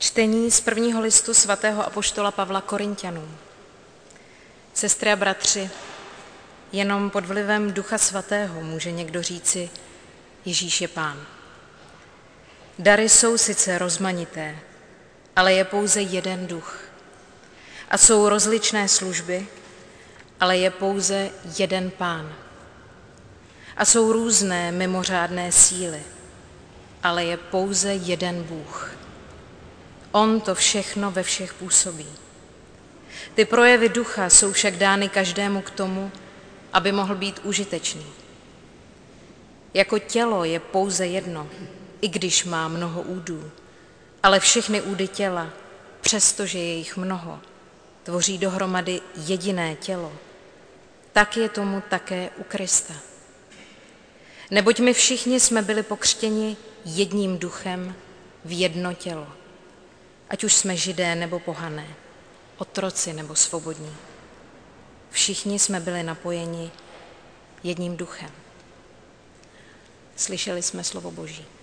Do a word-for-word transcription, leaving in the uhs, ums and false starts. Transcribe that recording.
Čtení z prvního listu svatého apoštola Pavla Korinťanům. Sestry a bratři, jenom pod vlivem Ducha Svatého může někdo říci, Ježíš je Pán. Dary jsou sice rozmanité, ale je pouze jeden duch. A jsou rozličné služby, ale je pouze jeden Pán. A jsou různé mimořádné síly, ale je pouze jeden Bůh. On to všechno ve všech působí. Ty projevy ducha jsou však dány každému k tomu, aby mohl být užitečný. Jako tělo je pouze jedno, i když má mnoho údů, ale všechny údy těla, přestože je jich mnoho, tvoří dohromady jediné tělo. Tak je tomu také u Krista. Neboť my všichni jsme byli pokřtěni jedním duchem v jedno tělo. Ať už jsme Židé nebo pohané, otroci nebo svobodní. Všichni jsme byli napojeni jedním duchem. Slyšeli jsme slovo Boží.